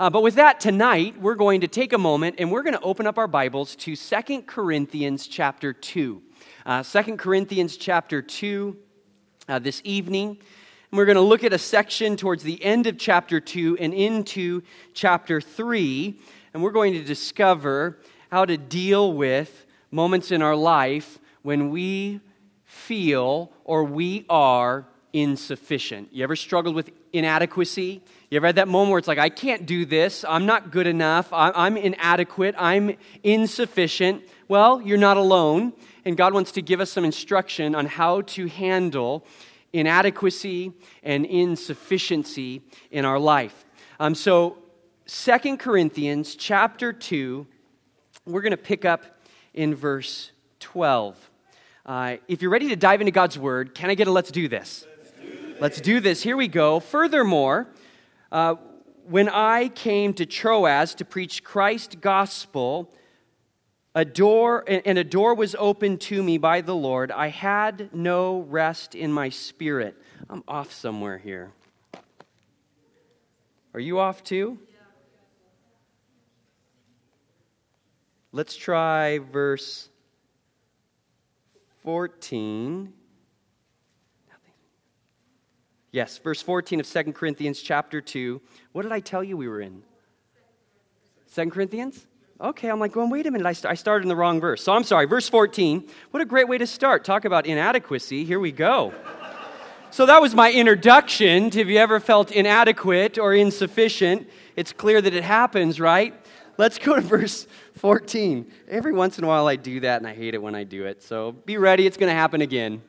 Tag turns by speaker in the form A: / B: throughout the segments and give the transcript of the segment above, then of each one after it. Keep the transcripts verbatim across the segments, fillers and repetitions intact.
A: Uh, but with that, tonight, we're going to take a moment and we're going to open up our Bibles to Second Corinthians chapter two. Uh, Second Corinthians chapter two uh, this evening. And we're going to look at a section towards the end of chapter two and into chapter three. And we're going to discover how to deal with moments in our life when we feel or we are insufficient. You ever struggled with inadequacy? You ever had that moment where it's like, I can't do this, I'm not good enough, I'm inadequate, I'm insufficient? Well, you're not alone, and God wants to give us some instruction on how to handle inadequacy and insufficiency in our life. Um, so, Second Corinthians chapter two, we're going to pick up in verse twelve. Uh, if you're ready to dive into God's Word, can I get a let's do this? Let's do this. Let's do this. Here we go. Furthermore, uh, when I came to Troas to preach Christ's gospel, a door and a door was opened to me by the Lord. I had no rest in my spirit. I'm off somewhere here. Are you off too? Let's try verse fourteen. Yes, verse fourteen of Second Corinthians chapter two. What did I tell you we were in? Second Corinthians? Okay, I'm like going, wait a minute, I, st- I started in the wrong verse. So I'm sorry, verse fourteen. What a great way to start. Talk about inadequacy. Here we go. So that was my introduction to if you ever felt inadequate or insufficient. It's clear that it happens, right? Let's go to verse fourteen. Every once in a while I do that, and I hate it when I do it. So be ready, it's going to happen again.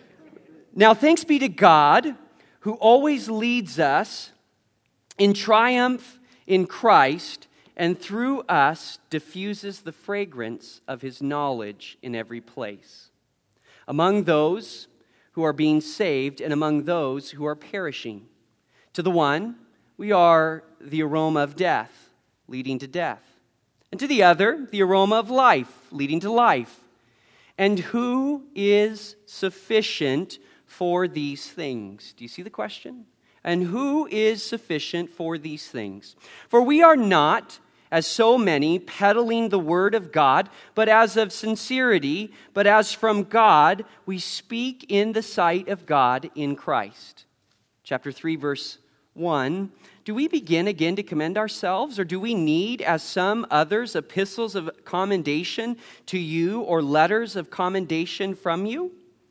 A: Now thanks be to God, who always leads us in triumph in Christ, and through us diffuses the fragrance of his knowledge in every place, among those who are being saved and among those who are perishing. To the one, we are the aroma of death, leading to death. And to the other, the aroma of life, leading to life. And who is sufficient for these things? Do you see the question? And who is sufficient for these things? For we are not, as so many, peddling the word of God, but as of sincerity, but as from God, we speak in the sight of God in Christ. Chapter three, verse one. Do we begin again to commend ourselves, or do we need, as some others, epistles of commendation to you or letters of commendation from you?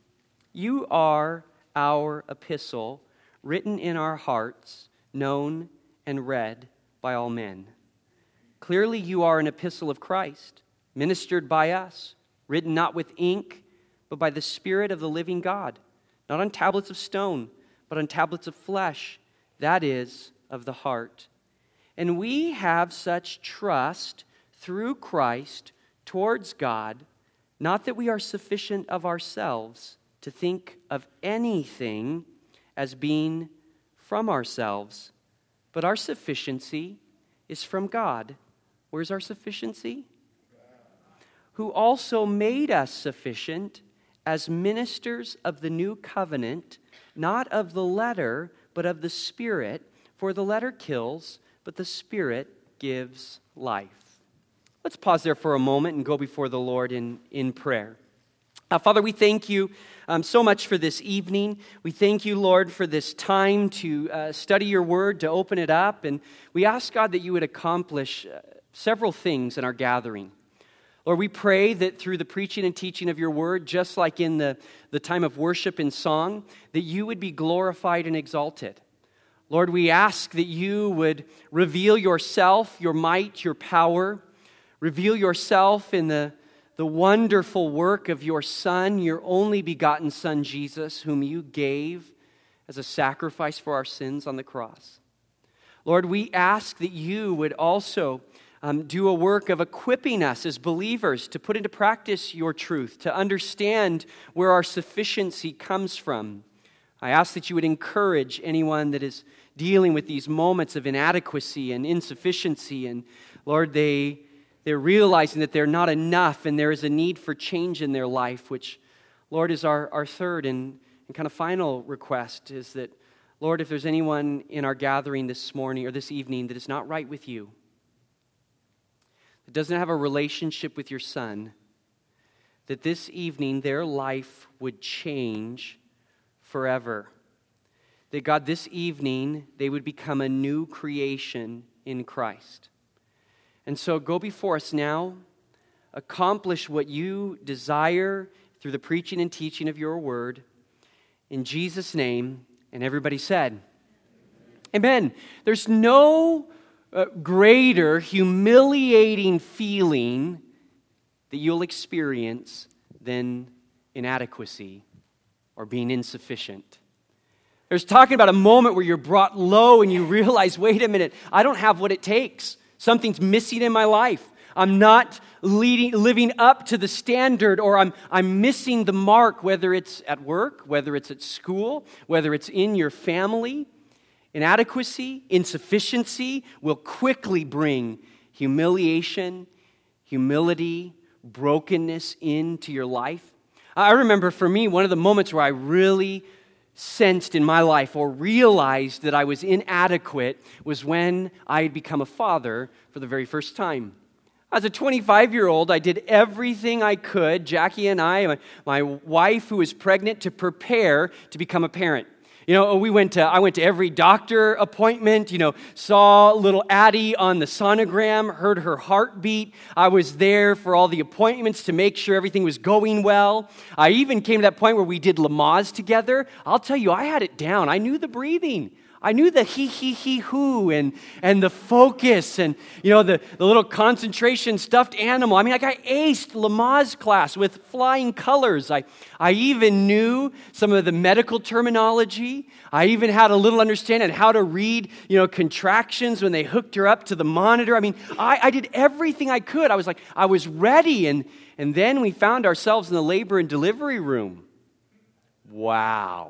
A: You are our epistle, written in our hearts, known and read by all men. Clearly you are an epistle of Christ, ministered by us, written not with ink, but by the Spirit of the living God, not on tablets of stone, but on tablets of flesh, that is, of the heart. And we have such trust through Christ towards God, not that we are sufficient of ourselves to think of anything as being from ourselves, but our sufficiency is from God. Where's our sufficiency? Who also made us sufficient as ministers of the new covenant, not of the letter, but of the Spirit. For the letter kills, but the Spirit gives life. Let's pause there for a moment and go before the Lord in, in prayer. Uh, Father, we thank you um, so much for this evening. We thank you, Lord, for this time to uh, study your word, to open it up. And we ask, God, that you would accomplish uh, several things in our gathering. Lord, we pray that through the preaching and teaching of your word, just like in the, the time of worship and song, that you would be glorified and exalted. Lord, we ask that you would reveal yourself, your might, your power. Reveal yourself in the, the wonderful work of your Son, your only begotten Son, Jesus, whom you gave as a sacrifice for our sins on the cross. Lord, we ask that you would also um, do a work of equipping us as believers to put into practice your truth, to understand where our sufficiency comes from. I ask that you would encourage anyone that is dealing with these moments of inadequacy and insufficiency. And Lord, they, they're realizing that they're not enough and there is a need for change in their life, which, Lord, is our, our third and, and kind of final request is that, Lord, if there's anyone in our gathering this morning or this evening that is not right with you, that doesn't have a relationship with your Son, that this evening their life would change forever. That God, this evening they would become a new creation in Christ. And so go before us now, accomplish what you desire through the preaching and teaching of your word. In Jesus' name, and everybody said, Amen. There's no uh, greater humiliating feeling that you'll experience than inadequacy or being insufficient. There's talking about a moment where you're brought low and you realize, wait a minute, I don't have what it takes. Something's missing in my life. I'm not leading, living up to the standard, or I'm, I'm missing the mark, whether it's at work, whether it's at school, whether it's in your family. Inadequacy, insufficiency will quickly bring humiliation, humility, brokenness into your life. I remember for me, one of the moments where I really sensed in my life or realized that I was inadequate was when I had become a father for the very first time. As a twenty-five-year-old, I did everything I could, Jackie and I, my, my wife who was pregnant, to prepare to become a parent. You know, we went to, I went to every doctor appointment, you know, saw little Addie on the sonogram, heard her heartbeat. I was there for all the appointments to make sure everything was going well. I even came to that point where we did Lamaze together. I'll tell you, I had it down. I knew the breathing. I knew the he, he, he, who, and, and the focus, and, you know, the, the little concentration stuffed animal. I mean, like, I aced Lamaze class with flying colors. I, I even knew some of the medical terminology. I even had a little understanding of how to read, you know, contractions when they hooked her up to the monitor. I mean, I, I did everything I could. I was like, I was ready, and, and then we found ourselves in the labor and delivery room. Wow.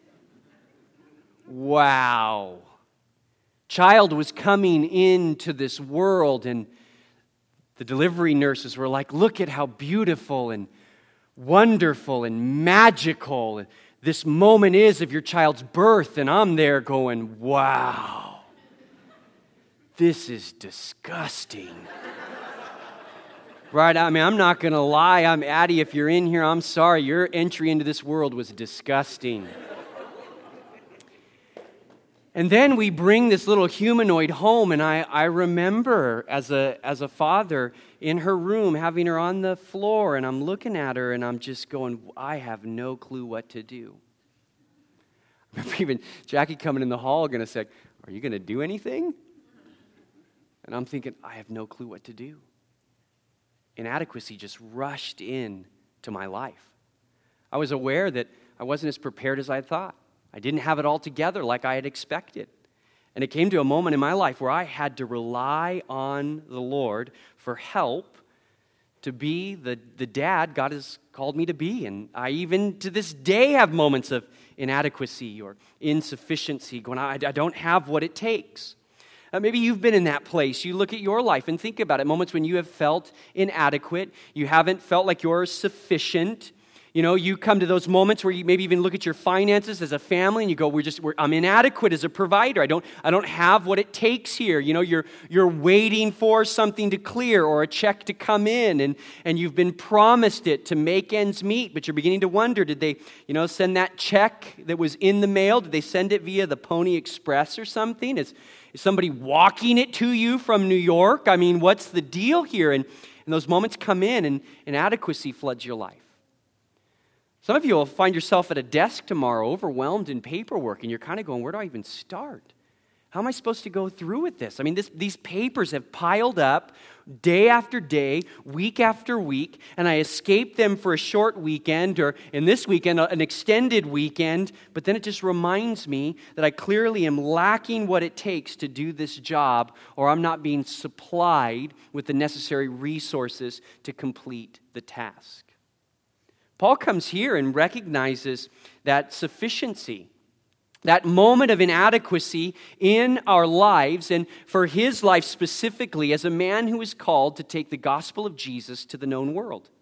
A: Wow. Child was coming into this world, and the delivery nurses were like, look at how beautiful and wonderful and magical this moment is of your child's birth. And I'm there going, wow, this is disgusting. Right? I mean, I'm not going to lie. I'm Addie, if you're in here, I'm sorry. Your entry into this world was disgusting. And then we bring this little humanoid home, and I, I remember as a as a father in her room having her on the floor, and I'm looking at her, and I'm just going, I have no clue what to do. I remember even Jackie coming in the hall going to say, are you going to do anything? And I'm thinking, I have no clue what to do. Inadequacy just rushed in to my life. I was aware that I wasn't as prepared as I thought. I didn't have it all together like I had expected. And it came to a moment in my life where I had to rely on the Lord for help to be the, the dad God has called me to be. And I even to this day have moments of inadequacy or insufficiency going, I, I don't have what it takes. Uh, maybe you've been in that place. You look at your life and think about it. Moments when you have felt inadequate. You haven't felt like you're sufficient. You know, you come to those moments where you maybe even look at your finances as a family and you go, we're just, we're, I'm inadequate as a provider. I don't, I don't have what it takes here. You know, you're, you're waiting for something to clear or a check to come in, and, and you've been promised it to make ends meet, but you're beginning to wonder, did they, you know, send that check that was in the mail? Did they send it via the Pony Express or something? Is, is somebody walking it to you from New York? I mean, what's the deal here? And, and those moments come in, and inadequacy floods your life. Some of you will find yourself at a desk tomorrow overwhelmed in paperwork, and you're kind of going, where do I even start? How am I supposed to go through with this? I mean, this, these papers have piled up day after day, week after week, and I escaped them for a short weekend, or in this weekend, an extended weekend, but then it just reminds me that I clearly am lacking what it takes to do this job, or I'm not being supplied with the necessary resources to complete the task. Paul comes here and recognizes that sufficiency, that moment of inadequacy in our lives, and for his life specifically as a man who is called to take the gospel of Jesus to the known world.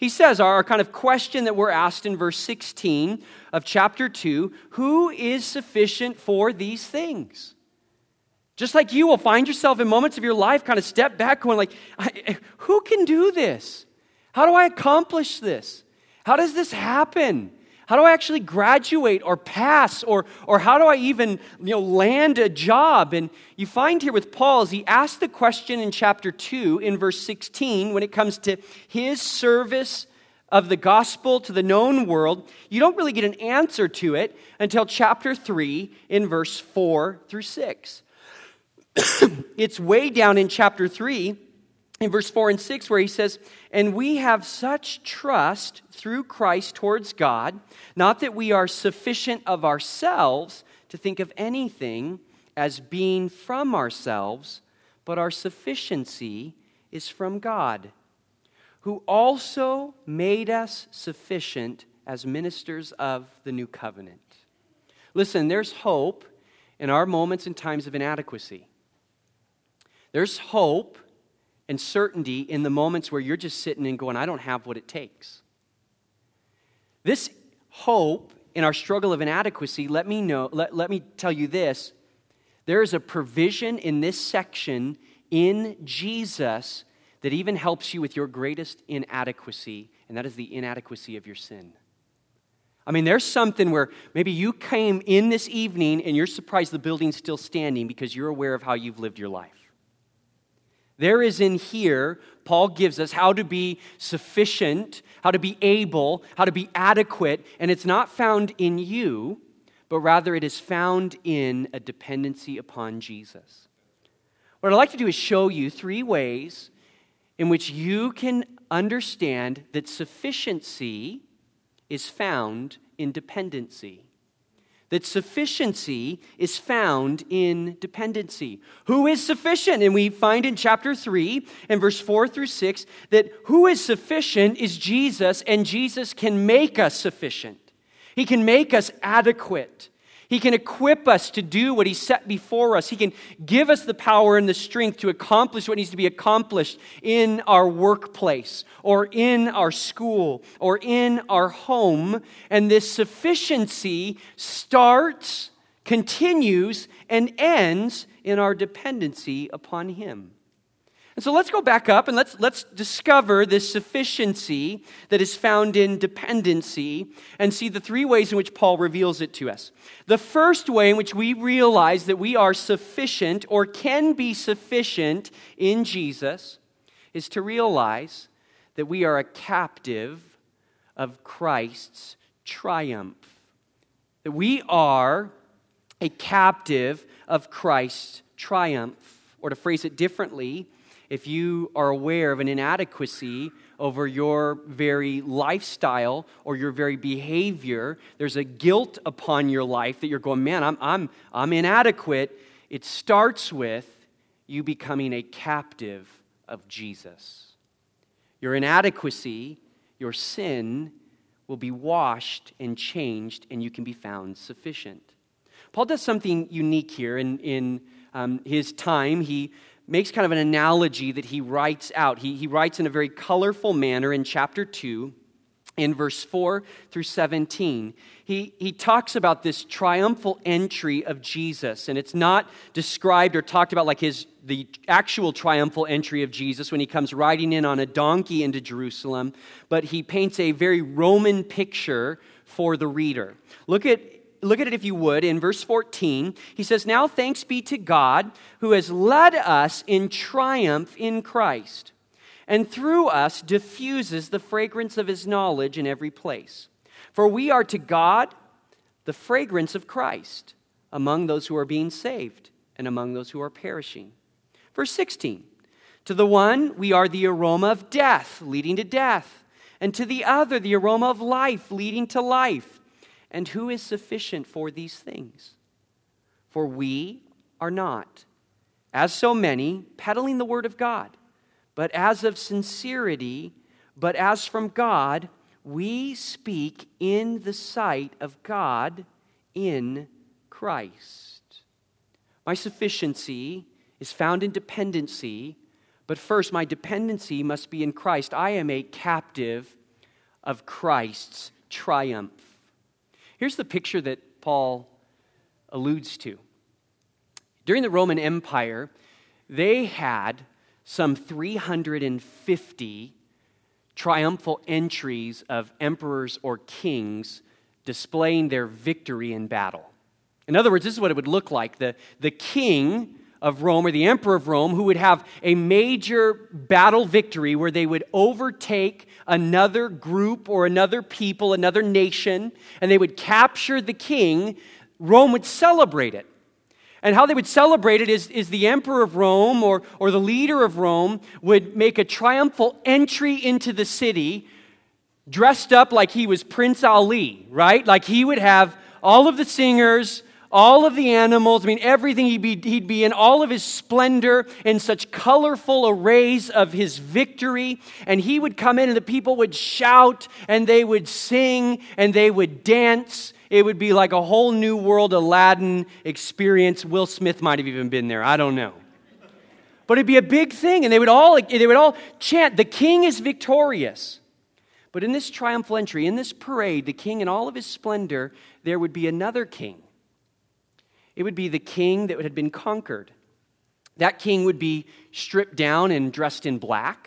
A: He says, our kind of question that we're asked in verse sixteen of chapter two, who is sufficient for these things? Just like you will find yourself in moments of your life kind of step back going like, who can do this? How do I accomplish this? How does this happen? How do I actually graduate or pass? Or, or how do I even you know, land a job? And you find here with Paul, as he asked the question in chapter two, in verse sixteen, when it comes to his service of the gospel to the known world, you don't really get an answer to it until chapter three in verse four through six. It's way down in chapter three, in verse four and six, where he says, "And we have such trust through Christ towards God, not that we are sufficient of ourselves to think of anything as being from ourselves, but our sufficiency is from God, who also made us sufficient as ministers of the new covenant." Listen, there's hope in our moments and times of inadequacy. There's hope and certainty in the moments where you're just sitting and going, I don't have what it takes. This hope in our struggle of inadequacy, let me know, let, let me tell you this, there is a provision in this section in Jesus that even helps you with your greatest inadequacy, and that is the inadequacy of your sin. I mean, there's something where maybe you came in this evening and you're surprised the building's still standing because you're aware of how you've lived your life. There is in here, Paul gives us how to be sufficient, how to be able, how to be adequate, and it's not found in you, but rather it is found in a dependency upon Jesus. What I'd like to do is show you three ways in which you can understand that sufficiency is found in dependency. That sufficiency is found in dependency. Who is sufficient? And we find in chapter three and verse four through six that who is sufficient is Jesus, and Jesus can make us sufficient. He can make us adequate. He can equip us to do what He set before us. He can give us the power and the strength to accomplish what needs to be accomplished in our workplace or in our school or in our home. And this sufficiency starts, continues, and ends in our dependency upon Him. And so let's go back up and let's, let's discover this sufficiency that is found in dependency and see the three ways in which Paul reveals it to us. The first way in which we realize that we are sufficient or can be sufficient in Jesus is to realize that we are a captive of Christ's triumph. That we are a captive of Christ's triumph. Or to phrase it differently, if you are aware of an inadequacy over your very lifestyle or your very behavior, there's a guilt upon your life that you're going, man, I'm, I'm, I'm inadequate. It starts with you becoming a captive of Jesus. Your inadequacy, your sin, will be washed and changed, and you can be found sufficient. Paul does something unique here in, in um, his time. He makes kind of an analogy that he writes out. He, he writes in a very colorful manner in chapter two, in verse four through seventeen. He, he talks about this triumphal entry of Jesus, and it's not described or talked about like his the actual triumphal entry of Jesus when he comes riding in on a donkey into Jerusalem, but he paints a very Roman picture for the reader. Look at Look at it if you would. In verse fourteen, he says, "Now thanks be to God who has led us in triumph in Christ, and through us diffuses the fragrance of His knowledge in every place. For we are to God the fragrance of Christ among those who are being saved and among those who are perishing." Verse sixteen, "To the one we are the aroma of death, leading to death, and to the other the aroma of life, leading to life. And who is sufficient for these things? For we are not, as so many, peddling the word of God, but as of sincerity, but as from God, we speak in the sight of God in Christ." My sufficiency is found in dependency, but first my dependency must be in Christ. I am a captive of Christ's triumph. Here's the picture that Paul alludes to. During the Roman Empire, they had some three hundred fifty triumphal entries of emperors or kings displaying their victory in battle. In other words, this is what it would look like. The, the king of Rome, or the emperor of Rome, who would have a major battle victory where they would overtake another group or another people, another nation, and they would capture the king. Rome would celebrate it. And how they would celebrate it is, is the emperor of Rome or, or the leader of Rome would make a triumphal entry into the city dressed up like he was Prince Ali, right? Like he would have all of the singers, all of the animals, I mean, everything. He'd be, he'd be in all of his splendor, in such colorful arrays of his victory. And he would come in and the people would shout and they would sing and they would dance. It would be like a whole new world Aladdin experience. Will Smith might have even been there. I don't know. But it'd be a big thing. And they would all, they would all chant, "The king is victorious." But in this triumphal entry, in this parade, the king in all of his splendor, there would be another king. It would be the king that had been conquered. That king would be stripped down and dressed in black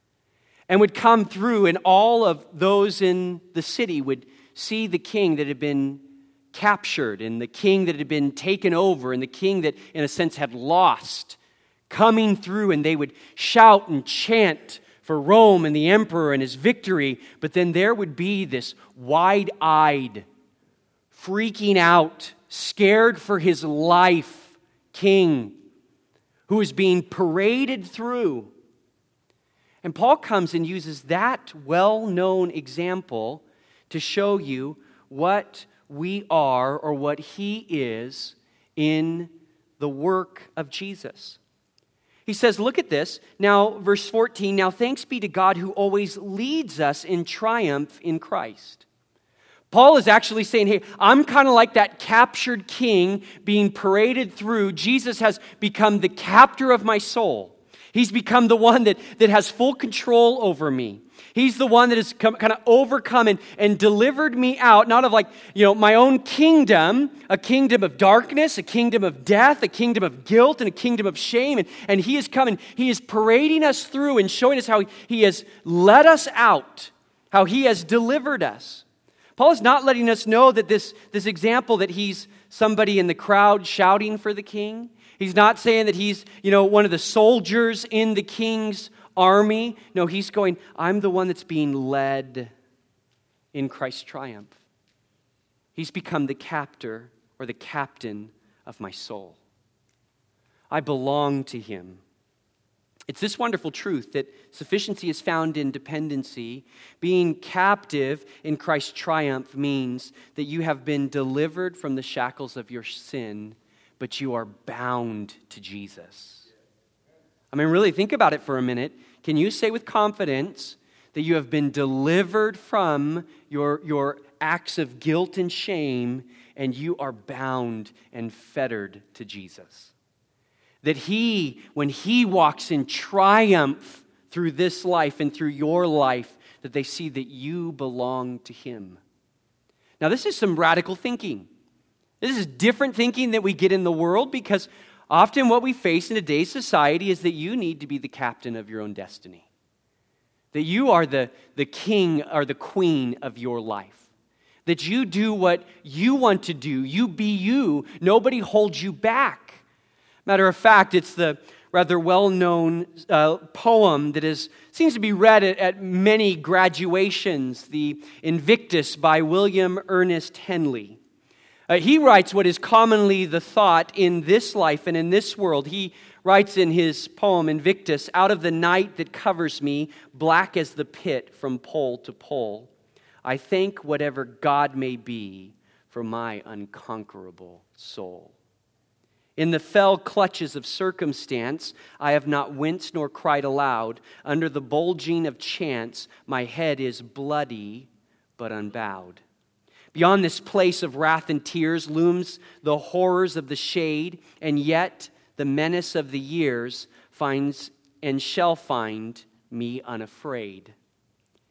A: and would come through, and all of those in the city would see the king that had been captured and the king that had been taken over and the king that, in a sense, had lost coming through, and they would shout and chant for Rome and the emperor and his victory. But then there would be this wide-eyed, freaking out, scared for his life king who is being paraded through. And Paul comes and uses that well-known example to show you what we are, or what he is, in the work of Jesus. He says, look at this. Now, verse fourteen, "Now thanks be to God who always leads us in triumph in Christ." Paul is actually saying, hey, I'm kind of like that captured king being paraded through. Jesus has become the captor of my soul. He's become the one that, that has full control over me. He's the one that has come, kind of overcome and, and delivered me out, not of like, you know, my own kingdom, a kingdom of darkness, a kingdom of death, a kingdom of guilt, and a kingdom of shame. And, and he is coming, he is parading us through and showing us how he, he has led us out, how he has delivered us. Paul is not letting us know that this, this example that he's somebody in the crowd shouting for the king. He's not saying that he's, you know, one of the soldiers in the king's army. No, he's going, I'm the one that's being led in Christ's triumph. He's become the captor or the captain of my soul. I belong to him. It's this wonderful truth that sufficiency is found in dependency. Being captive in Christ's triumph means that you have been delivered from the shackles of your sin, but you are bound to Jesus. I mean, really think about it for a minute. Can you say with confidence that you have been delivered from your, your acts of guilt and shame, and you are bound and fettered to Jesus? That he, when he walks in triumph through this life and through your life, that they see that you belong to him. Now, this is some radical thinking. This is different thinking that we get in the world, because often what we face in today's society is that you need to be the captain of your own destiny. That you are the, the king or the queen of your life. That you do what you want to do. You be you. Nobody holds you back. Matter of fact, it's the rather well-known uh, poem that is seems to be read at, at many graduations, the Invictus by William Ernest Henley. Uh, he writes what is commonly the thought in this life and in this world. He writes in his poem Invictus, "Out of the night that covers me, black as the pit from pole to pole, I thank whatever God may be for my unconquerable soul. In the fell clutches of circumstance, I have not winced nor cried aloud. Under the bulging of chance, my head is bloody but unbowed. Beyond this place of wrath and tears looms the horrors of the shade, and yet the menace of the years finds and shall find me unafraid.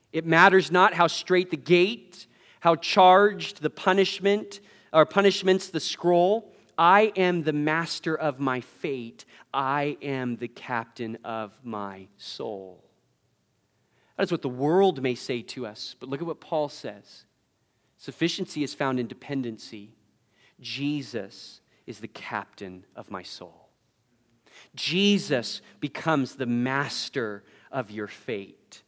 A: It matters not how straight the gate, how charged the punishment, or punishments the scroll. I am the master of my fate. I am the captain of my soul. That's what the world may say to us, but look at what Paul says. Sufficiency is found in dependency. Jesus is the captain of my soul. Jesus becomes the master of your fate.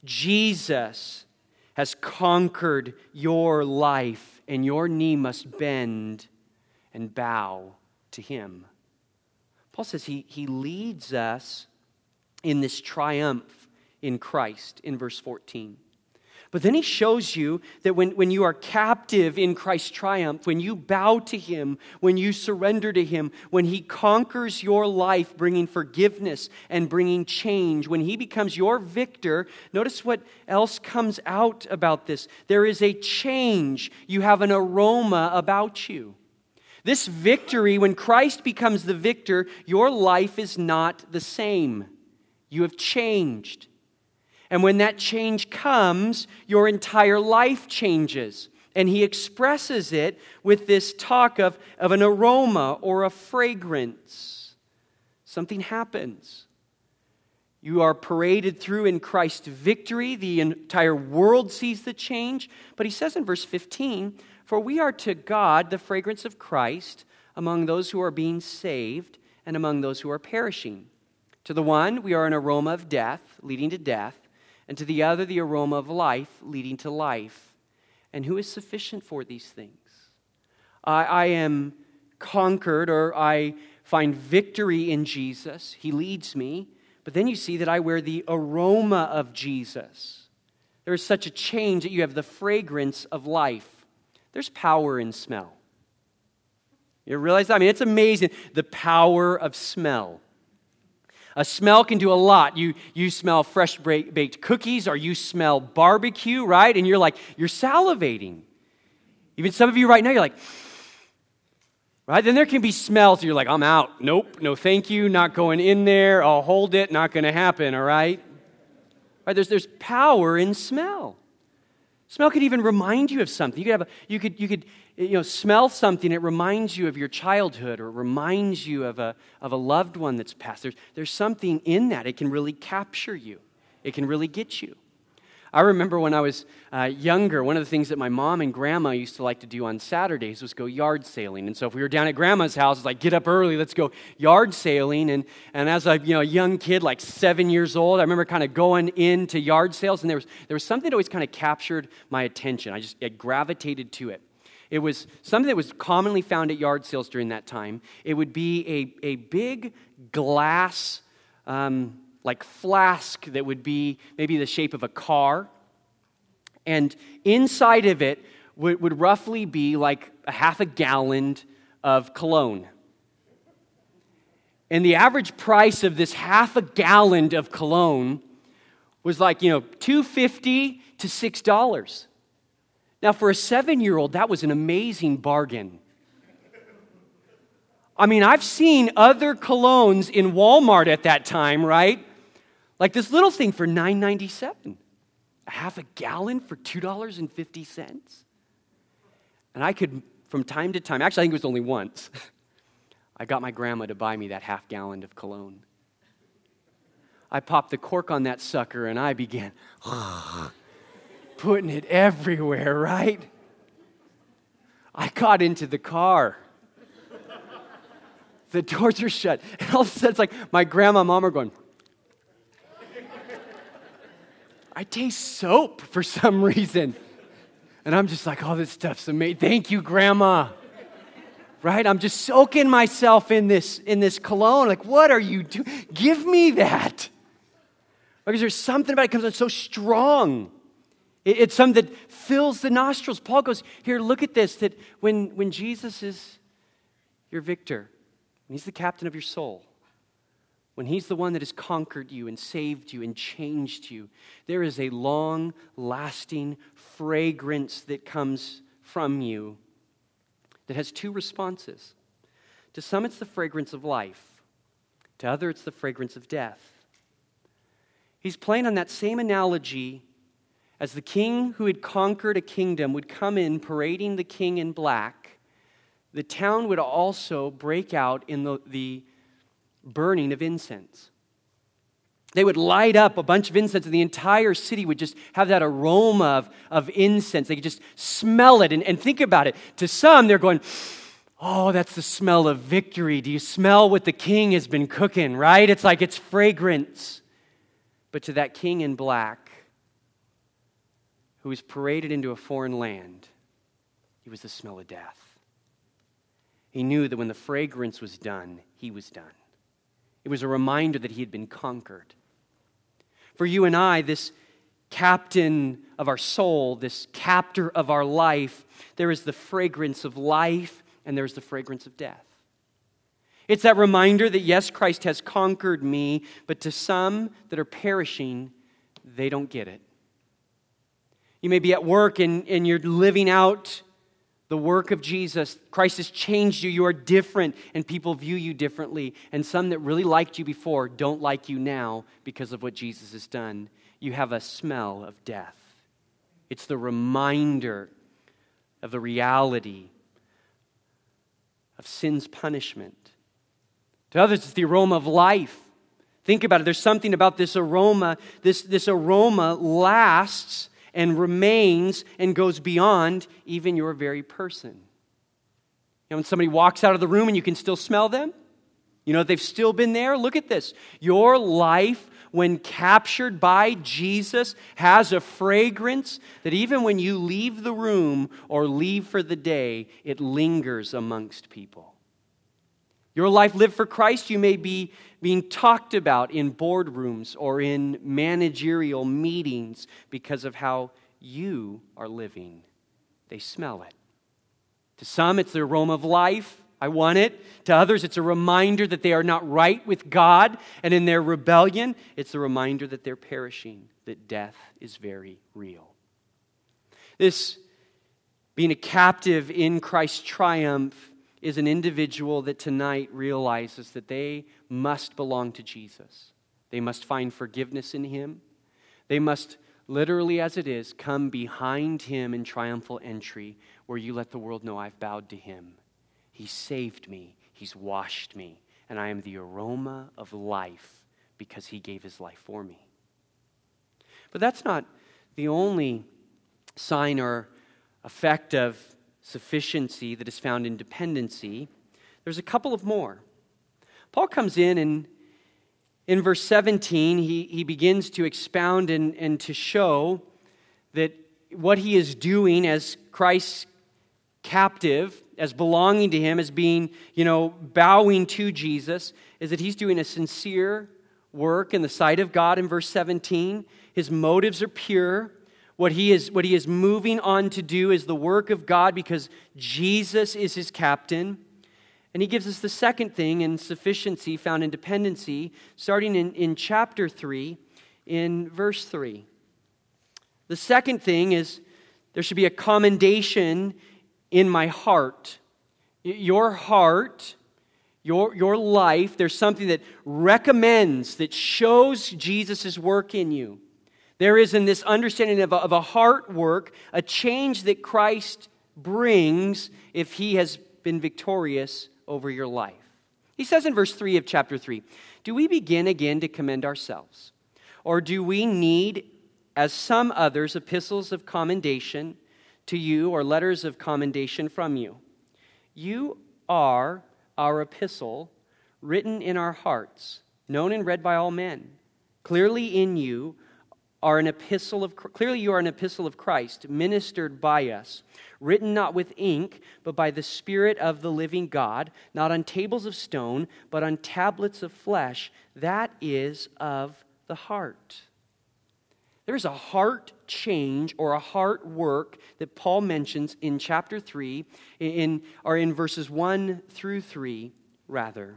A: Jesus has conquered your life, and your knee must bend and bow to him. Paul says he, he leads us in this triumph in Christ in verse fourteen. But then he shows you that when, when you are captive in Christ's triumph, when you bow to him, when you surrender to him, when he conquers your life, bringing forgiveness and bringing change, when he becomes your victor, notice what else comes out about this. There is a change. You have an aroma about you. This victory, when Christ becomes the victor, your life is not the same. You have changed. And when that change comes, your entire life changes. And he expresses it with this talk of, of an aroma or a fragrance. Something happens. You are paraded through in Christ's victory. The entire world sees the change. But he says in verse fifteen, for we are to God the fragrance of Christ among those who are being saved and among those who are perishing. To the one, we are an aroma of death, leading to death. And to the other, the aroma of life, leading to life. And who is sufficient for these things? I, I am conquered, or I find victory in Jesus. He leads me. But then you see that I wear the aroma of Jesus. There is such a change that you have the fragrance of life. There's power in smell. You realize that? I mean, it's amazing, the power of smell. A smell can do a lot. You, you smell fresh baked cookies, or you smell barbecue, right? And you're like, you're salivating. Even some of you right now, you're like, right? Then there can be smells, you're like, I'm out. Nope, no thank you, not going in there. I'll hold it, not going to happen, all right? Right? There's, there's power in smell. Smell could even remind you of something. You could have a, you could, you could, you know, smell something. It reminds you of your childhood, or it reminds you of a of a loved one that's passed. There's there's something in that. It can really capture you. It can really get you. I remember when I was uh, younger, one of the things that my mom and grandma used to like to do on Saturdays was go yard sailing. And so if we were down at grandma's house, it's like, get up early, let's go yard sailing. And and as a you know young kid, like seven years old, I remember kind of going into yard sales, and there was there was something that always kind of captured my attention. I just I gravitated to it. It was something that was commonly found at yard sales during that time. It would be a, a big glass um, like flask that would be maybe the shape of a car. And inside of it would, would roughly be like a half a gallon of cologne. And the average price of this half a gallon of cologne was like, you know, two dollars and fifty cents to six dollars. Now, for a seven-year-old, that was an amazing bargain. I mean, I've seen other colognes in Walmart at that time, right? Like this little thing for nine dollars and ninety-seven cents. A half a gallon for two dollars and fifty cents. And I could, from time to time, actually I think it was only once, I got my grandma to buy me that half gallon of cologne. I popped the cork on that sucker and I began putting it everywhere, right? I got into the car. The doors are shut. And all of a sudden, it's like my grandma and mom are going, I taste soap for some reason. And I'm just like, oh, this stuff's amazing. Thank you, Grandma. Right? I'm just soaking myself in this, in this cologne. Like, what are you doing? Give me that. Because there's something about it that comes out so strong. It, it's something that fills the nostrils. Paul goes, here, look at this, that when, when Jesus is your victor, and he's the captain of your soul, when he's the one that has conquered you and saved you and changed you, there is a long-lasting fragrance that comes from you that has two responses. To some, it's the fragrance of life. To others, it's the fragrance of death. He's playing on that same analogy As the king who had conquered a kingdom would come in parading the king in black, the town would also break out in the, the burning of incense. They would light up a bunch of incense, and the entire city would just have that aroma of, of incense. They could just smell it. And, and think about it. To some, they're going, oh, that's the smell of victory. Do you smell what the king has been cooking, right? It's like it's fragrance. But to that king in black, who was paraded into a foreign land, it was the smell of death. He knew that when the fragrance was done, he was done. It was a reminder that he had been conquered. For you and I, this captain of our soul, this captor of our life, there is the fragrance of life and there is the fragrance of death. It's that reminder that yes, Christ has conquered me, but to some that are perishing, they don't get it. You may be at work and, and you're living out the work of Jesus. Christ has changed you. You are different, and people view you differently. And some that really liked you before don't like you now because of what Jesus has done. You have a smell of death. It's the reminder of the reality of sin's punishment. To others, it's the aroma of life. Think about it. There's something about this aroma. This, this aroma lasts and remains and goes beyond even your very person. You know, when somebody walks out of the room and you can still smell them, you know that they've still been there. Look at this. Your life, when captured by Jesus, has a fragrance that even when you leave the room or leave for the day, it lingers amongst people. Your life lived for Christ, you may be being talked about in boardrooms or in managerial meetings because of how you are living. They smell it. To some, it's the aroma of life. I want it. To others, it's a reminder that they are not right with God. And in their rebellion, it's a reminder that they're perishing, that death is very real. This being a captive in Christ's triumph is an individual that tonight realizes that they must belong to Jesus. They must find forgiveness in Him. They must, literally as it is, come behind Him in triumphal entry, where you let the world know I've bowed to Him. He saved me. He's washed me. And I am the aroma of life because He gave His life for me. But that's not the only sign or effect of sufficiency that is found in dependency. There's a couple of more. Paul comes in and in verse seventeen, he, he begins to expound and, and to show that what he is doing as Christ's captive, as belonging to Him, as being, you know, bowing to Jesus, is that he's doing a sincere work in the sight of God in verse seventeen. His motives are pure. What he is, what he is moving on to do is the work of God because Jesus is his captain. And he gives us the second thing in sufficiency found in dependency, starting in, in chapter three, in verse three. The second thing is there should be a commendation in my heart. Your heart, your, your life, there's something that recommends, that shows Jesus' work in you. There is in this understanding of a, of a heart work, a change that Christ brings if He has been victorious over your life. He says in verse three of chapter three, do we begin again to commend ourselves? Or do we need, as some others, epistles of commendation to you or letters of commendation from you? You are our epistle, written in our hearts, known and read by all men. Clearly in you are an epistle of clearly you are an epistle of Christ, ministered by us, written not with ink, but by the Spirit of the living God, not on tables of stone, but on tablets of flesh. That is of the heart. There's a heart change or a heart work that Paul mentions in chapter three, in or in verses one through three, rather.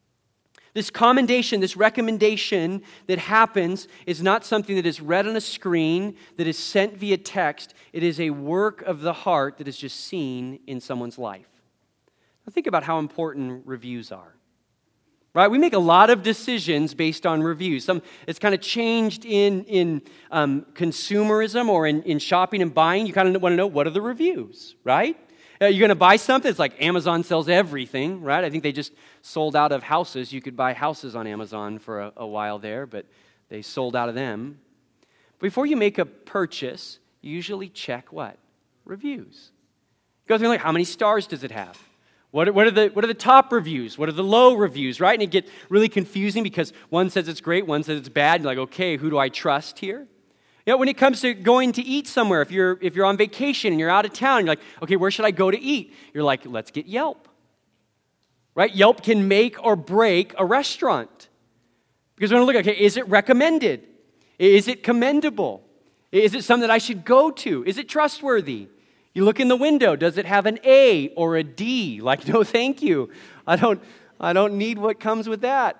A: This commendation, this recommendation that happens is not something that is read on a screen, that is sent via text. It is a work of the heart that is just seen in someone's life. Now think about how important reviews are. right? We make a lot of decisions based on reviews. Some it's kind of changed in in um, consumerism or in, in shopping and buying. You kind of want to know, what are the reviews, right? Uh, you're going to buy something. It's like Amazon sells everything, right? I think they just sold out of houses. You could buy houses on Amazon for a, a while there, but they sold out of them. Before you make a purchase, you usually check what? Reviews. Go through like, how many stars does it have? What are, what, are the, what are the top reviews? What are the low reviews, right? And it gets really confusing because one says it's great, one says it's bad. You're like, okay, who do I trust here? You know, when it comes to going to eat somewhere, if you're, if you're on vacation and you're out of town, you're like, okay, where should I go to eat? You're like, let's get Yelp, right? Yelp can make or break a restaurant. Because we're going to look, okay, is it recommended? Is it commendable? Is it something that I should go to? Is it trustworthy? You look in the window, does it have an A or a D? Like, no, thank you. I don't, I don't need what comes with that.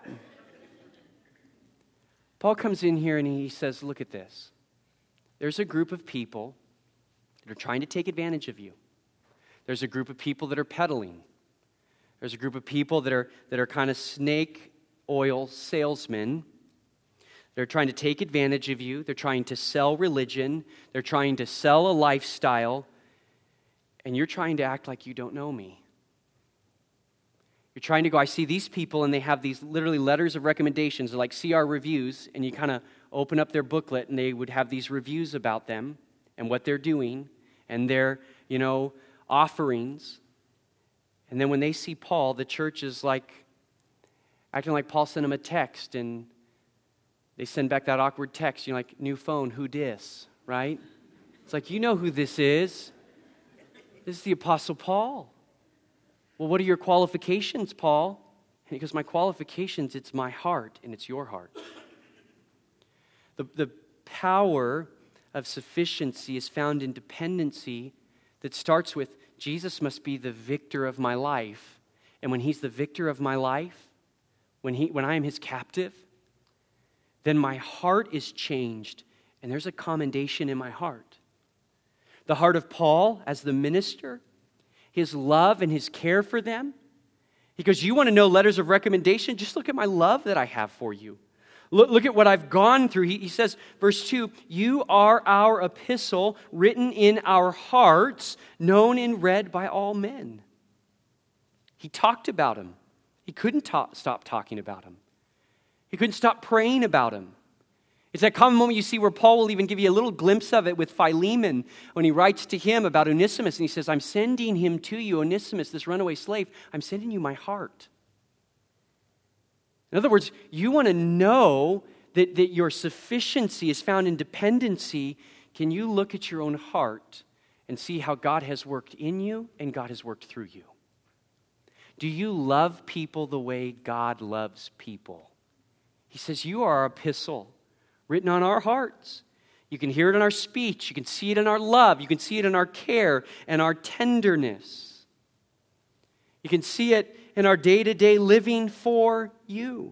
A: Paul comes in here and he says, look at this. There's a group of people that are trying to take advantage of you. There's a group of people that are peddling. There's a group of people that are, that are kind of snake oil salesmen. They're trying to take advantage of you. They're trying to sell religion. They're trying to sell a lifestyle. And you're trying to act like you don't know me. You're trying to go, I see these people and they have these literally letters of recommendations, like C R reviews, and you kind of open up their booklet and they would have these reviews about them and what they're doing and their, you know, offerings. And then when they see Paul, the church is like, acting like Paul sent them a text and they send back that awkward text, you know, like, new phone, who dis, right? It's like, you know who this is. This is the Apostle Paul. Well, what are your qualifications, Paul? And he goes, my qualifications, it's my heart and it's your heart. The, the power of sufficiency is found in dependency that starts with Jesus must be the victor of my life. And when he's the victor of my life, when, he, when I am his captive, then my heart is changed and there's a commendation in my heart. The heart of Paul as the minister, his love and his care for them. He goes, you want to know letters of recommendation? Just look at my love that I have for you. Look, look at what I've gone through. He, he says, verse two, you are our epistle written in our hearts, known and read by all men. He talked about him. He couldn't ta- stop talking about him. He couldn't stop praying about him. It's that common moment you see where Paul will even give you a little glimpse of it with Philemon when he writes to him about Onesimus and he says, I'm sending him to you, Onesimus, this runaway slave. I'm sending you my heart. In other words, you want to know that, that your sufficiency is found in dependency. Can you look at your own heart and see how God has worked in you and God has worked through you? Do you love people the way God loves people? He says, you are our epistle, written on our hearts. You can hear it in our speech. You can see it in our love. You can see it in our care and our tenderness. You can see it in our day-to-day living for you.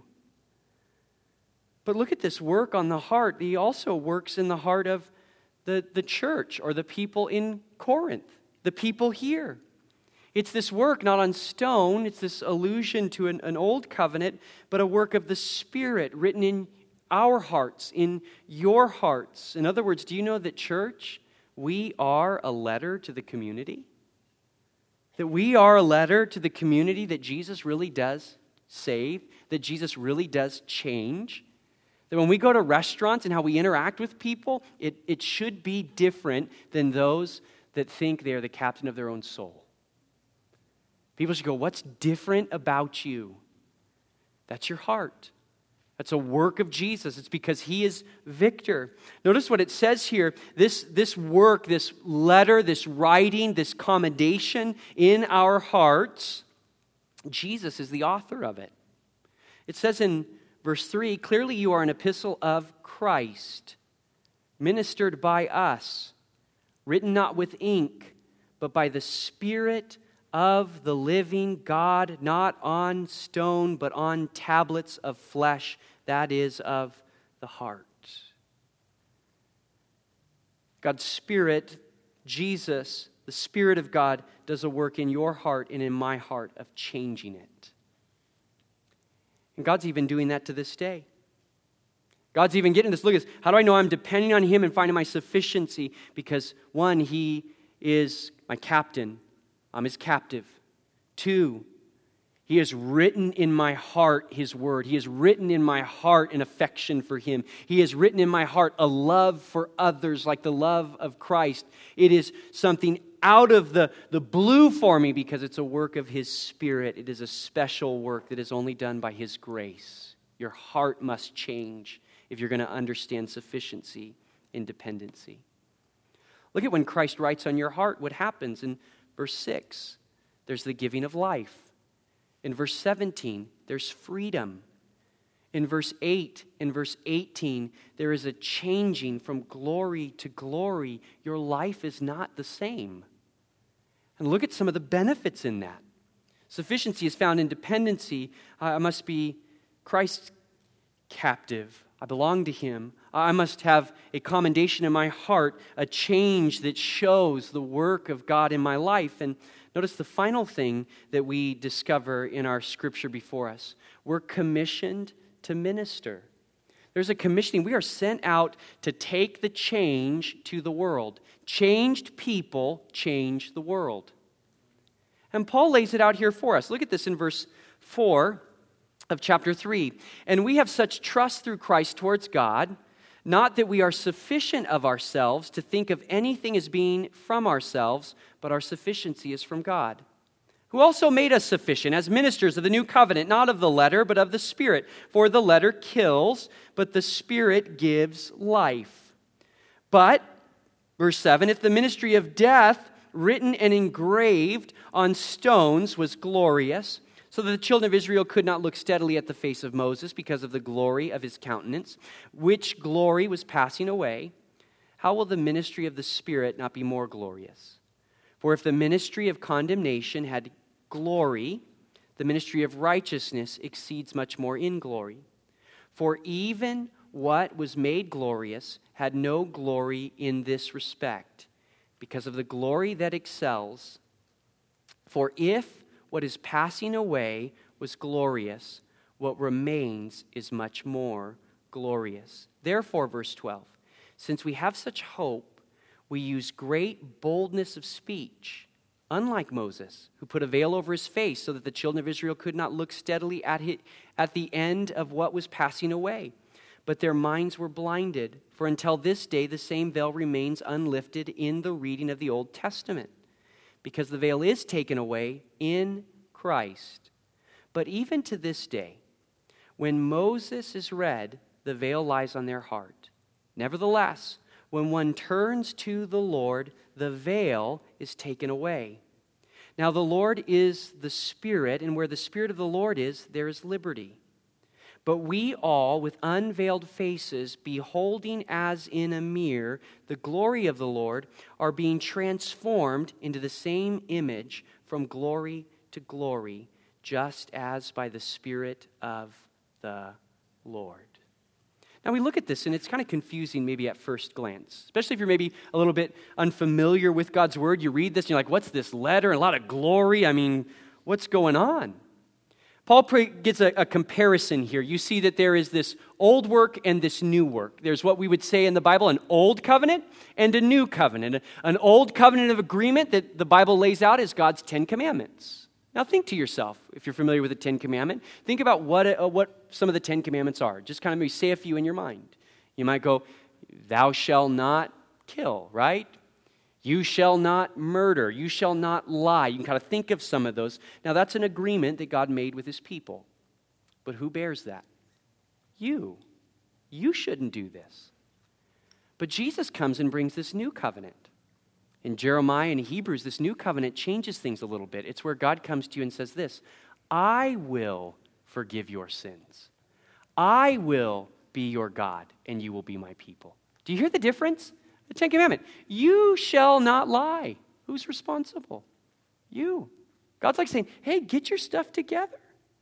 A: But look at this work on the heart. He also works in the heart of the, the church or the people in Corinth, the people here. It's this work not on stone. It's this allusion to an, an old covenant, but a work of the Spirit written in our hearts, in your hearts. In other words, do you know that, church, we are a letter to the community? That we are a letter to the community that Jesus really does save, that Jesus really does change. That when we go to restaurants and how we interact with people, it, it should be different than those that think they are the captain of their own soul. People should go, what's different about you? That's your heart. That's a work of Jesus. It's because he is victor. Notice what it says here. This, this work, this letter, this writing, this commendation in our hearts, Jesus is the author of it. It says in verse three, clearly you are an epistle of Christ, ministered by us, written not with ink, but by the Spirit of the living God, not on stone, but on tablets of flesh, that is, of the heart. God's Spirit, Jesus, the Spirit of God, does a work in your heart and in my heart of changing it. And God's even doing that to this day. God's even getting this. Look at this. How do I know I'm depending on Him and finding my sufficiency? Because one, He is my captain. I'm His captive. Two, He has written in my heart His word. He has written in my heart an affection for Him. He has written in my heart a love for others like the love of Christ. It is something out of the, the blue for me because it's a work of His Spirit. It is a special work that is only done by His grace. Your heart must change if you're going to understand sufficiency and dependency. Look at when Christ writes on your heart what happens in verse six. There's the giving of life. In verse seventeen, there's freedom. In verse eight and verse eighteen, there is a changing from glory to glory. Your life is not the same. And look at some of the benefits in that. Sufficiency is found in dependency. I must be Christ's captive. I belong to Him. I must have a commendation in my heart, a change that shows the work of God in my life. And notice the final thing that we discover in our scripture before us. We're commissioned to minister. There's a commissioning. We are sent out to take the change to the world. Changed people change the world. And Paul lays it out here for us. Look at this in verse four of chapter three. And we have such trust through Christ towards God, not that we are sufficient of ourselves to think of anything as being from ourselves, but our sufficiency is from God, who also made us sufficient as ministers of the new covenant, not of the letter, but of the Spirit. For the letter kills, but the Spirit gives life. But, verse seven, if the ministry of death, written and engraved on stones, was glorious, so that the children of Israel could not look steadily at the face of Moses because of the glory of his countenance, which glory was passing away, how will the ministry of the Spirit not be more glorious? For if the ministry of condemnation had glory, the ministry of righteousness exceeds much more in glory. For even what was made glorious had no glory in this respect, because of the glory that excels. For if what is passing away was glorious, what remains is much more glorious. Therefore, verse twelve, since we have such hope, we use great boldness of speech, unlike Moses, who put a veil over his face so that the children of Israel could not look steadily at it at the end of what was passing away. But their minds were blinded, for until this day the same veil remains unlifted in the reading of the Old Testament, because the veil is taken away in Christ. But even to this day, when Moses is read, the veil lies on their heart. Nevertheless, when one turns to the Lord, the veil is taken away. Now the Lord is the Spirit, and where the Spirit of the Lord is, there is liberty. But we all, with unveiled faces, beholding as in a mirror the glory of the Lord, are being transformed into the same image from glory to glory, just as by the Spirit of the Lord. Now we look at this, and it's kind of confusing maybe at first glance, especially if you're maybe a little bit unfamiliar with God's Word. You read this, and you're like, what's this letter? And a lot of glory. I mean, what's going on? Paul gets a, a comparison here. You see that there is this old work and this new work. There's what we would say in the Bible, an old covenant and a new covenant. An old covenant of agreement that the Bible lays out is God's Ten Commandments. Now think to yourself, if you're familiar with the Ten Commandments, think about what, uh, what some of the Ten Commandments are. Just kind of maybe say a few in your mind. You might go, thou shalt not kill, right? You shall not murder. You shall not lie. You can kind of think of some of those. Now, that's an agreement that God made with his people. But who bears that? You. You shouldn't do this. But Jesus comes and brings this new covenant. In Jeremiah and Hebrews, this new covenant changes things a little bit. It's where God comes to you and says this, I will forgive your sins. I will be your God, and you will be my people. Do you hear the difference? The Ten Commandments. You shall not lie. Who's responsible? You. God's like saying, hey, get your stuff together.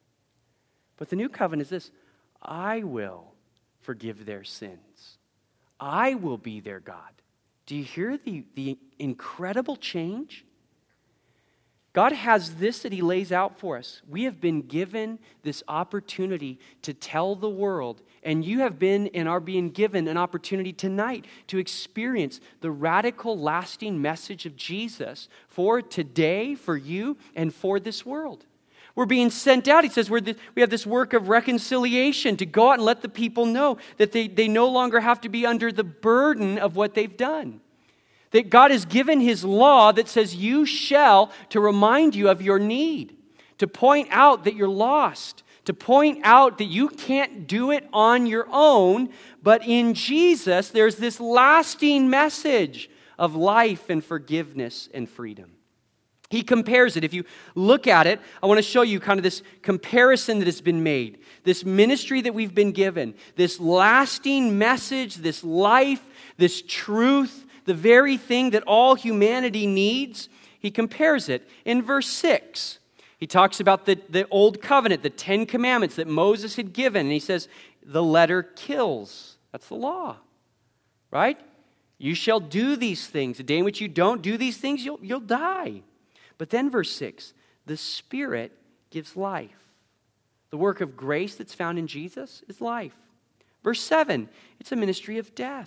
A: But the new covenant is this. I will forgive their sins. I will be their God. Do you hear the, the incredible change? God has this that he lays out for us. We have been given this opportunity to tell the world, and you have been and are being given an opportunity tonight to experience the radical, lasting message of Jesus for today, for you, and for this world. We're being sent out. He says we're the, we have this work of reconciliation to go out and let the people know that they, they no longer have to be under the burden of what they've done. That God has given his law that says you shall, to remind you of your need, to point out that you're lost, to point out that you can't do it on your own, but in Jesus there's this lasting message of life and forgiveness and freedom. He compares it. If you look at it, I want to show you kind of this comparison that has been made. This ministry that we've been given, this lasting message, this life, this truth, the very thing that all humanity needs. He compares it in verse six. He talks about the, the old covenant, the Ten Commandments that Moses had given. And he says, the letter kills. That's the law, right? You shall do these things. The day in which you don't do these things, you'll, you'll die. But then verse six, the Spirit gives life. The work of grace that's found in Jesus is life. Verse seven, it's a ministry of death.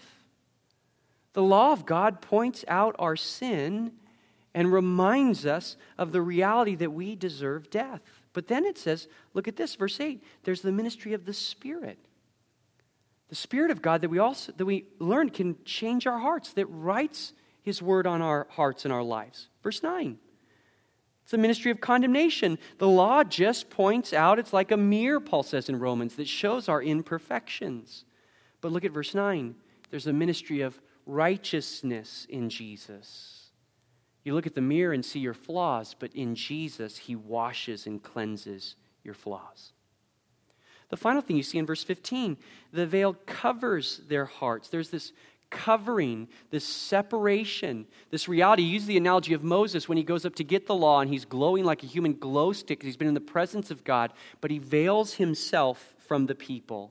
A: The law of God points out our sin and reminds us of the reality that we deserve death. But then it says, look at this, verse eight, there's the ministry of the Spirit. The Spirit of God that we also that we learn can change our hearts, that writes his word on our hearts and our lives. Verse nine, it's a ministry of condemnation. The law just points out, it's like a mirror, Paul says in Romans, that shows our imperfections. But look at verse nine, there's a ministry of righteousness in Jesus. You look at the mirror and see your flaws, but in Jesus, he washes and cleanses your flaws. The final thing you see in verse fifteen, the veil covers their hearts. There's this covering, this separation, this reality. Use the analogy of Moses when he goes up to get the law and he's glowing like a human glow stick. He's been in the presence of God, but he veils himself from the people.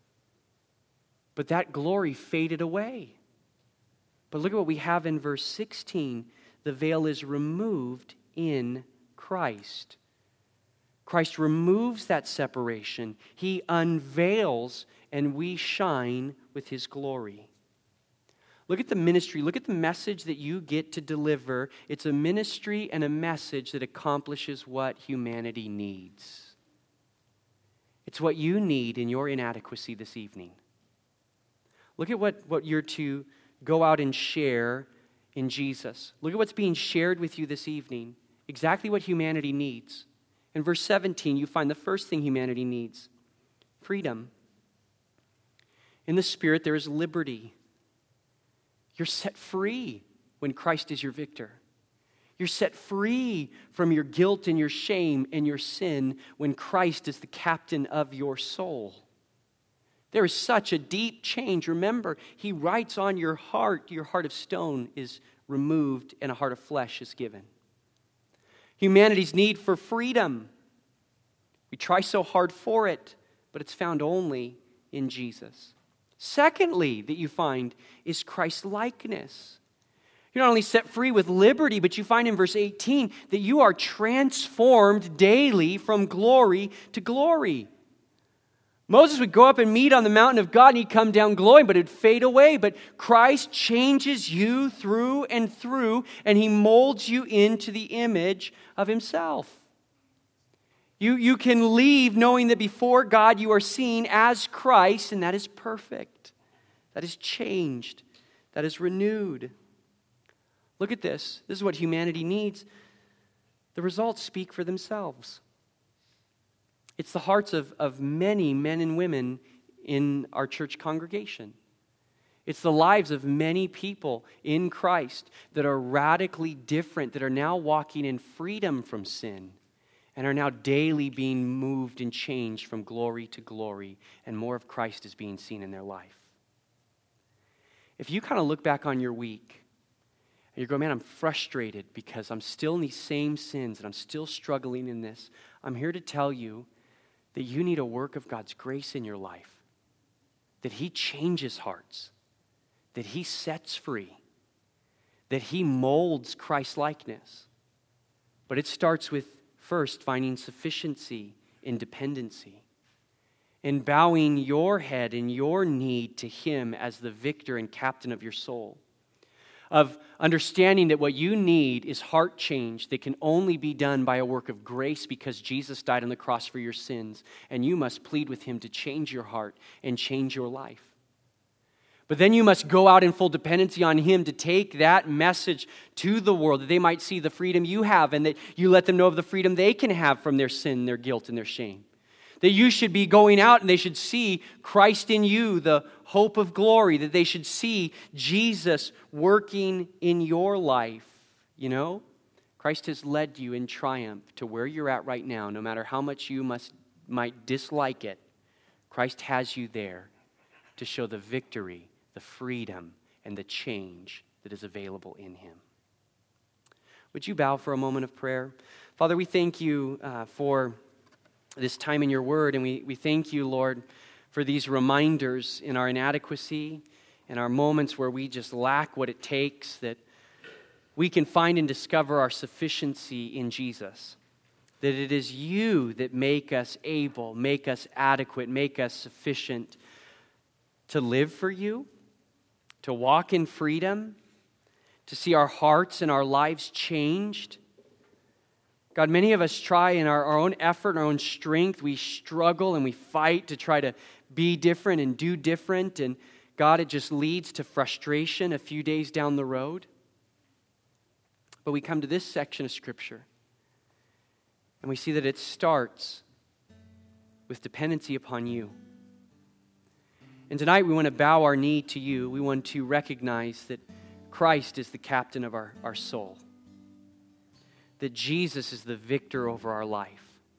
A: But that glory faded away. But look at what we have in verse sixteen. The veil is removed in Christ. Christ removes that separation. He unveils, and we shine with his glory. Look at the ministry. Look at the message that you get to deliver. It's a ministry and a message that accomplishes what humanity needs. It's what you need in your inadequacy this evening. Look at what, what you're to go out and share in Jesus. Look at what's being shared with you this evening. Exactly what humanity needs. In verse seventeen, you find the first thing humanity needs. Freedom. In the Spirit, there is liberty. You're set free when Christ is your victor. You're set free from your guilt and your shame and your sin when Christ is the captain of your soul. There is such a deep change. Remember, he writes on your heart, your heart of stone is removed and a heart of flesh is given. Humanity's need for freedom. We try so hard for it, but it's found only in Jesus. Secondly, that you find is Christ-likeness. You're not only set free with liberty, but you find in verse eighteen that you are transformed daily from glory to glory. Moses would go up and meet on the mountain of God and he'd come down glowing, but it'd fade away. But Christ changes you through and through, and he molds you into the image of himself. You, you can leave knowing that before God you are seen as Christ, and that is perfect. That is changed. That is renewed. Look at this. This is what humanity needs. The results speak for themselves. It's the hearts of, of many men and women in our church congregation. It's the lives of many people in Christ that are radically different, that are now walking in freedom from sin and are now daily being moved and changed from glory to glory, and more of Christ is being seen in their life. If you kind of look back on your week and you go, man, I'm frustrated because I'm still in these same sins and I'm still struggling in this, I'm here to tell you that you need a work of God's grace in your life, that he changes hearts, that he sets free, that he molds Christ-likeness. But it starts with first finding sufficiency in dependency and bowing your head and your need to Him as the victor and captain of your soul. Of understanding that what you need is heart change that can only be done by a work of grace because Jesus died on the cross for your sins, and you must plead with Him to change your heart and change your life. But then you must go out in full dependency on Him to take that message to the world, that they might see the freedom you have and that you let them know of the freedom they can have from their sin, their guilt, and their shame. That you should be going out and they should see Christ in you, the hope of glory, that they should see Jesus working in your life. You know, Christ has led you in triumph to where you're at right now, no matter how much you must might dislike it. Christ has you there to show the victory, the freedom, and the change that is available in Him. Would you bow for a moment of prayer? Father, we thank you uh, for this time in your word, and we, we thank you, Lord, for these reminders in our inadequacy and our moments where we just lack what it takes, that we can find and discover our sufficiency in Jesus. That it is you that make us able, make us adequate, make us sufficient to live for you, to walk in freedom, to see our hearts and our lives changed. God, many of us try in our, our own effort, our own strength, we struggle and we fight to try to be different and do different. And God, it just leads to frustration a few days down the road. But we come to this section of Scripture and we see that it starts with dependency upon you. And tonight we want to bow our knee to you. We want to recognize that Christ is the captain of our, our soul. That Jesus is the victor over our life.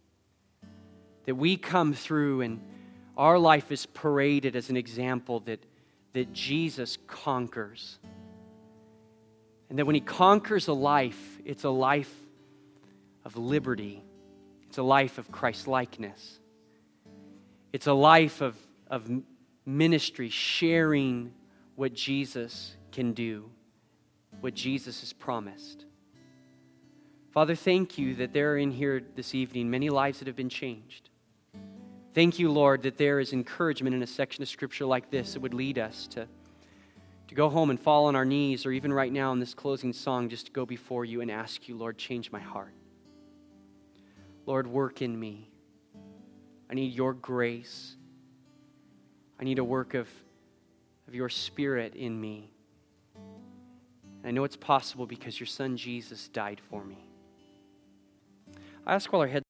A: That we come through and our life is paraded as an example that, that Jesus conquers. And that when He conquers a life, it's a life of liberty. It's a life of Christ-likeness. It's a life of, of ministry, sharing what Jesus can do, what Jesus has promised. Father, thank you that there are in here this evening many lives that have been changed. Thank you, Lord, that there is encouragement in a section of Scripture like this that would lead us to, to go home and fall on our knees, or even right now in this closing song, just to go before you and ask you, Lord, change my heart. Lord, work in me. I need your grace. I need a work of, of your Spirit in me. And I know it's possible because your Son Jesus died for me. I ask while our heads